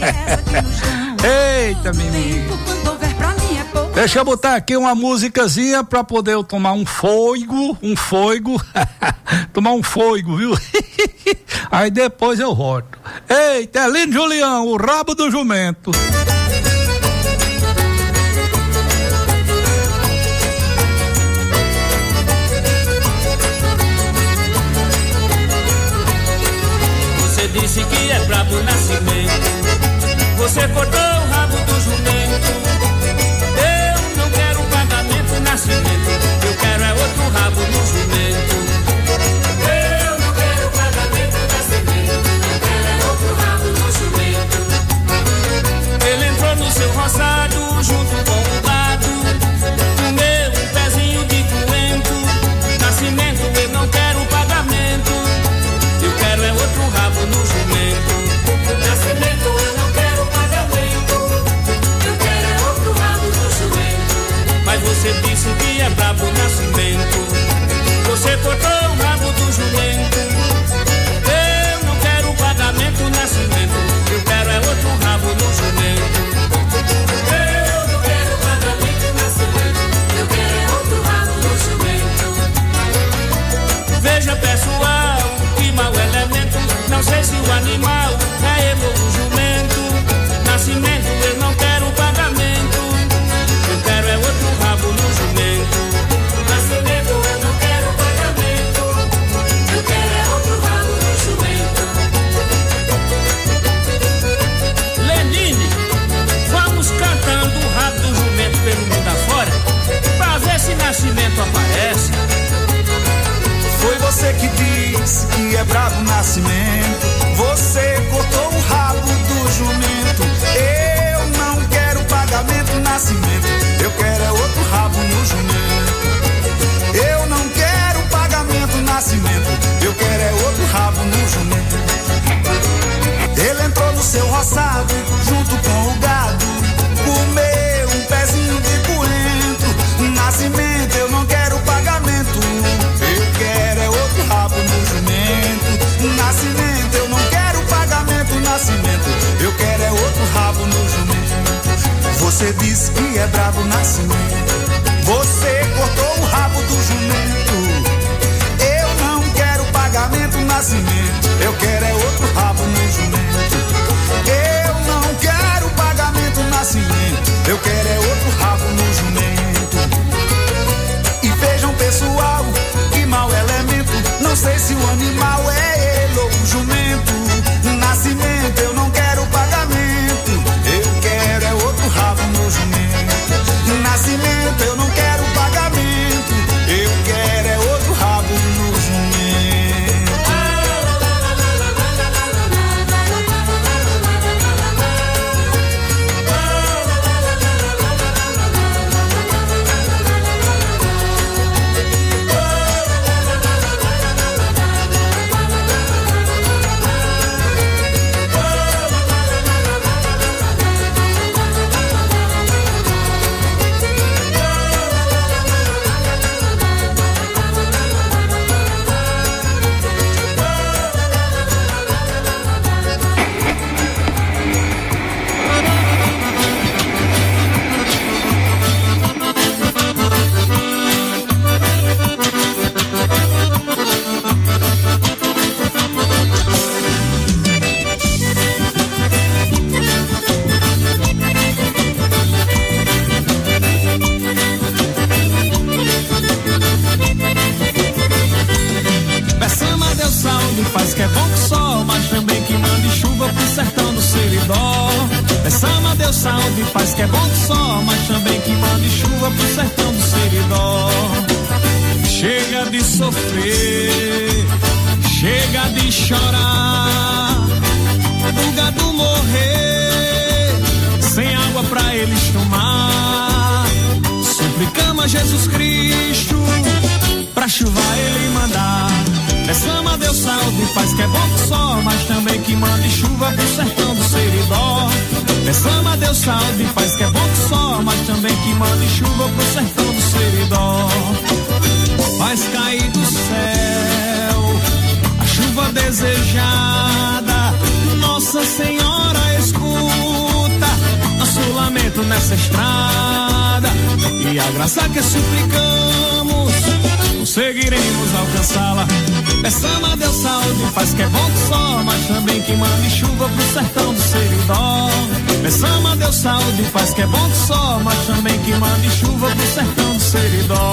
Eita, menino. Deixa eu botar aqui uma musicazinha pra poder eu tomar um fôlego, um fôlego, tomar um fôlego, viu? Aí depois eu volto. Eita, é lindo, Julião, o rabo do jumento. Você disse que é brabo o nascimento. Você cortou o rabo do jumento. Eu não quero pagamento nascimento. Eu quero é outro rabo no jumento. Eu não quero pagamento nascimento. Eu quero é outro rabo no jumento. Ele entrou no seu roçado junto com o gado. Comeu um pezinho de coentro. Nascimento, eu não quero pagamento. Eu quero é outro rabo no jumento. Nascimento, eu não quero pagamento. Eu quero é outro rabo no jumento. Mas você disse que é brabo o nascimento. Você cortou o rabo do jumento. Eu não quero pagamento nascimento. Eu quero é outro rabo no jumento. Eu não quero pagamento nascimento. Eu quero é outro rabo no jumento. Veja, pessoal, que mau elemento. Não sei se o animal é eu ou o jumento. Nascimento, eu não quero pagamento. Eu quero é outro rabo no jumento. Nascimento, eu não quero pagamento. Eu quero é outro rabo no jumento. Lenine, vamos cantando o rabo do jumento pelo mundo afora, pra ver se nascimento aparece. Foi você que disse que é bravo o nascimento. Você cortou o rabo do jumento. Eu não quero pagamento nascimento. Eu quero é outro rabo no jumento. Eu não quero pagamento nascimento. Eu quero é outro rabo no jumento. Ele entrou no seu roçado junto com o gado. Comeu um pezinho de coentro. Nascimento, eu não quero pagamento. Eu quero é outro rabo no jumento. Nascimento, eu não quero pagamento nascimento. Eu quero é outro rabo no jumento. Você disse que é bravo nascimento. Você cortou o rabo do jumento. Eu não quero pagamento nascimento. Eu quero é outro rabo no jumento. Eu não quero pagamento nascimento. Eu quero é outro rabo no jumento. E vejam, pessoal, que mau elemento. Não sei se o animal é ele ou o jumento. Nascimento, eu não quero pagamento. Eu quero é outro rabo no jumento. Nascimento, eu não quero pagamento. Eu quero é outro rabo no jumento. Faz que é bom que sol, mas também que mande chuva pro sertão do Seridó. Peçamos a Deus saúde, faz que é bom que sol, mas também que mande chuva pro sertão do Seridó. Chega de sofrer, chega de chorar, o gado morrer, sem água pra eles tomar. Suplicamos a Jesus Cristo, pra chuva ele mandar. Peçamos a Deus saúde e paz, que é bom que só, mas também que mande chuva pro sertão do Seridó. Peçamos a Deus saúde e paz, que é bom que só, mas também que mande chuva pro sertão do Seridó. Faz cair do céu a chuva desejada, Nossa Senhora escuta nosso lamento nessa estrada, e a graça que suplicamos conseguiremos alcançá-la. Peçamos a Deus saúde e paz, que é bom que só, mas também que mande chuva pro sertão do Seridó. Peçamos a Deus saúde e paz, que é bom que só, mas também que mande chuva pro sertão do Seridó.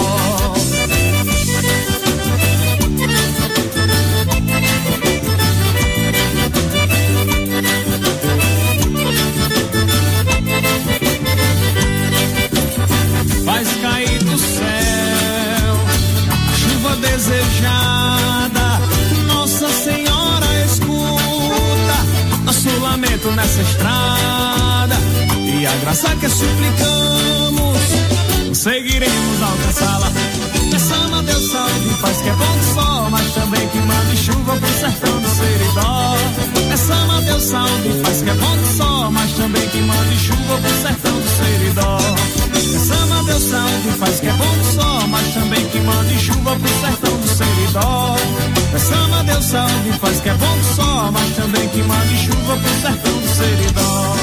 Faz cair do céu a chuva desejada, Nossa Senhora escuta nosso lamento nessa estrada, e a graça que suplicamos conseguiremos alcançá-la. Peçamos a Deus saúde e paz, que é bom que só, mas também que mande chuva pro sertão do Seridó. Peçamos a Deus saúde e paz, que é bom que só, mas também que mande chuva pro sertão do Seridó. Peçamos a Deus saúde e paz, que é bom que só, mas também que mande chuva pro sertão do Seridó. Peçamos a Deus saúde e paz, que é bom que só, mas também que mande chuva pro sertão do Seridó.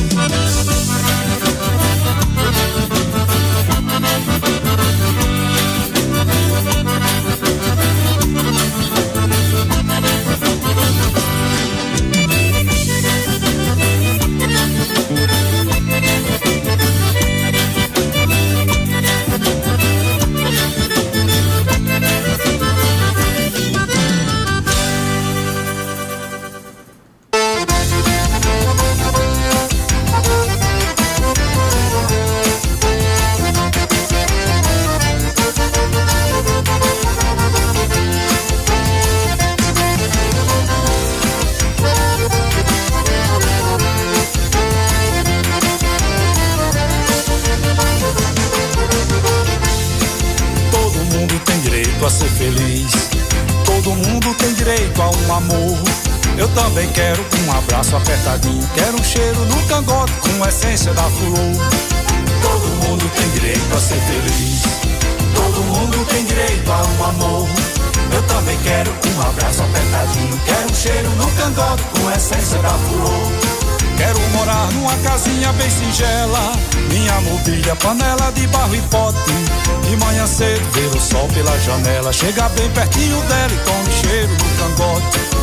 A ser feliz, todo mundo tem direito a um amor. Eu também quero um abraço apertadinho, quero um cheiro no cangote com a essência da flor. Todo mundo tem direito a ser feliz, todo mundo tem direito a um amor. Eu também quero um abraço apertadinho, quero um cheiro no cangote com a essência da flor. Quero morar numa casinha bem singela, minha mobília, panela de barro e pote. De manhã cedo ver o sol pela janela, chega bem pertinho dela e tome cheiro no cangote.